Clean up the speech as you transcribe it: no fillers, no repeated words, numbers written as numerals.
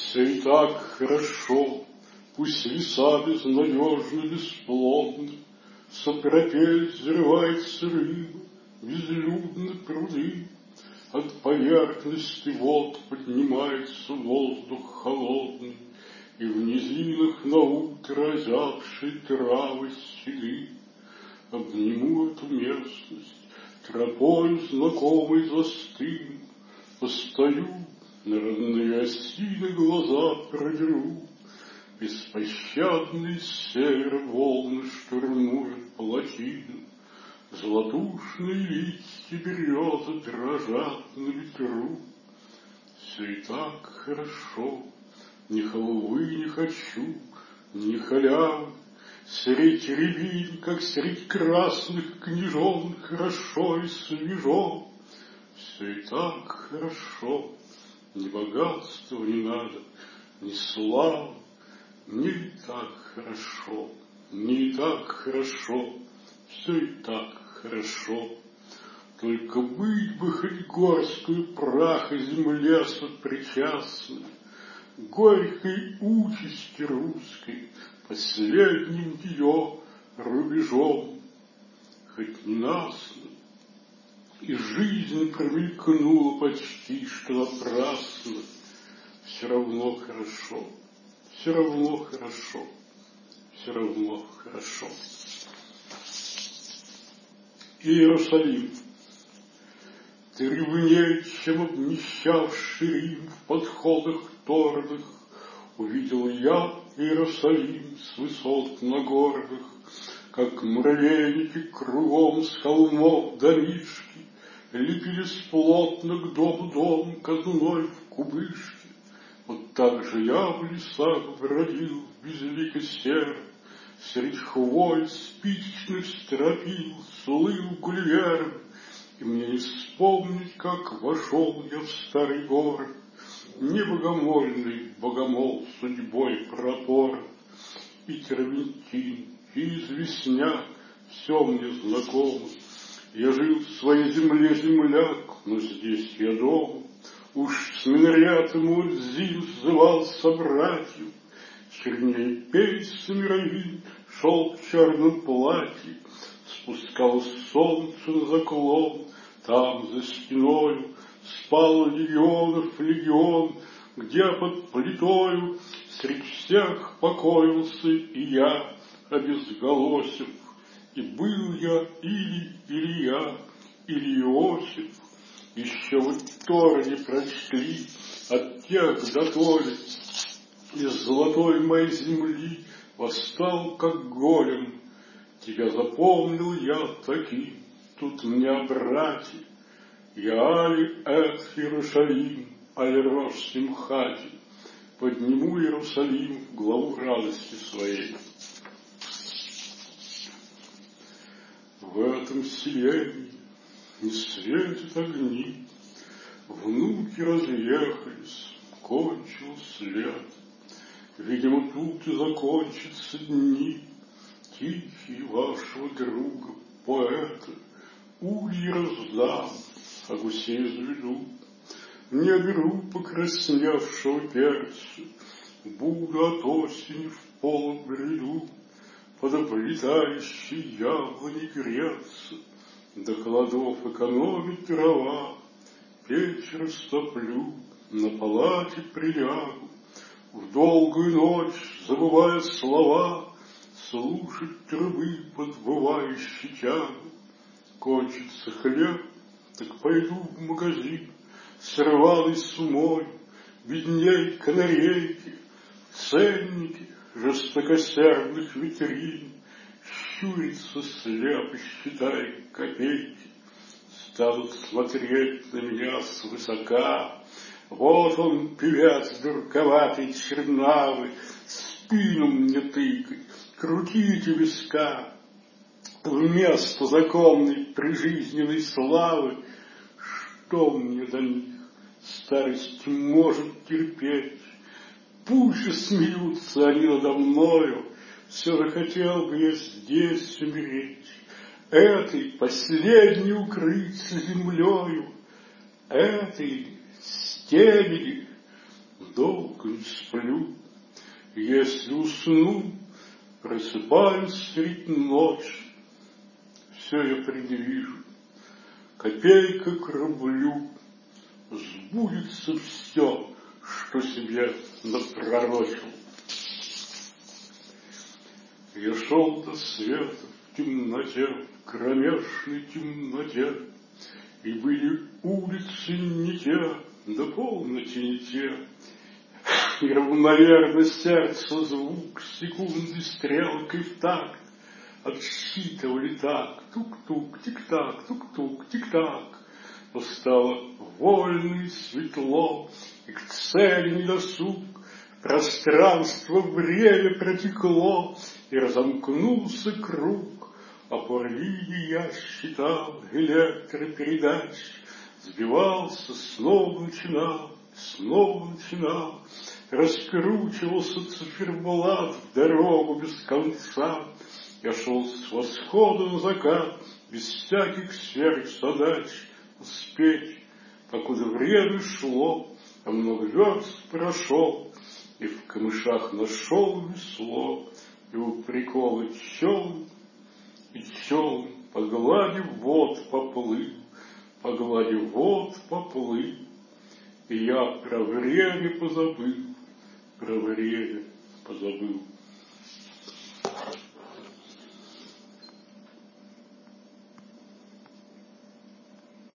Все и так хорошо, пусть леса безнадежны, бесплодны, сопропель взрывается рыба, безлюдны пруды. От поверхности вод поднимается воздух холодный, и в низинах на утро озябшие травы седы. Обниму эту местность, тропою знакомой застыну, постою, на родные осины глаза продеру. Беспощадные с севера волны штурмуют плотину, золотушные листья березы дрожат на ветру. Все и так хорошо, ни халвы не хочу, ни халявы. Средь рябин, как средь красных княжон, хорошо и свежо. Все и так хорошо, ни богатства не надо, ни славы. Мне и так хорошо, мне и так хорошо, все и так хорошо. Только быть бы хоть горстью праха земле сопричастной, горькой участи русской, последним ее рубежом. Хоть ненастно, и жизнь промелькнула почти что напрасно, все равно хорошо, все равно хорошо, все равно хорошо. Иерусалим. Ты ревней, чем обнищавший Рим в подходах торных, увидел я Иерусалим с высот нагорных, как муравейники кругом с холмов домишки лепились плотно к дому дом казной в кубышке. Вот так же я в лесах бродил безлико серо, средь хвой спичечных стропил слыл гулливером, и мне не вспомнить, как вошел я в старый город, не богомольный богомол судьбой пропорот. И терментин, и известняк, все мне знакомо. Я жил в своей земле земляк, но здесь я дома. Уж с Минариатом Ульзин взывал собратью, чернее пейсами равин шел в черном платье, спускалось солнце на заклон, там за спиною спал легионов легион, где под плитою средь всех покоился и я, обезголосив, и был я или Илья, или Иосиф. Еще вы Тора не прочли от тех доторе, из золотой моей земли восстал, как голем. Тебя запомнил я таким, тут мне братья. Я али эт Иерусалим, али рош симхати. Подниму Иерусалим в главу радости своей. В этом селении не светят огни, внуки разъехались, кончился лето. Видимо, тут и закончатся дни тихие вашего друга, поэта. Ульи раздам, а гусей заведу. Не беру покрасневшего перца, буду от осени в полом бреду под облетающей яблони греться, до холодов экономить дрова. Печь растоплю, на палате прилягу, в долгую ночь, забывая слова, слушать трубы, подбывающей тягу. Кончится хлеб, так пойду в магазин, с рваной сумой, видней канарейки, ценники жестокосердных витрин, щурится слепо, считай копейки. Станут смотреть на меня свысока. Вот он, певец дурковатый, чернавый, спину мне тыкать, крутите виска. Вместо законной прижизненной славы, что мне до них старость может терпеть? Пусть же смеются они надо мною, все же хотел бы я здесь умереть, этой последней укрыться землею, этой стебели долго не сплю. Если усну, просыпаюсь средь ночи. Все я предвижу, копейка к рублю. Сбудется все, что себе напророчил. Я шел до света в темноте, в кромешной темноте, и были улицы не те, да полноте не те. И равномерно сердце звук секунды стрелкой в такт отсчитывали так, тук-тук, тик-так, тук-тук, тик-так. Но стало вольно и светло, и к цели недосуг, пространство, время протекло, и разомкнулся круг. А по линии я считал электропередач, сбивался, снова начинал, раскручивался циферблат в дорогу без конца. Я шел с восхода на закат, без всяких сверхзадач, успеть, покуда время шло, а много верст прошел, и в камышах нашел весло, и у прикола челн, и челн, по глади вод поплыл, по глади вод поплыл. И я про время позабыл, про время позабыл.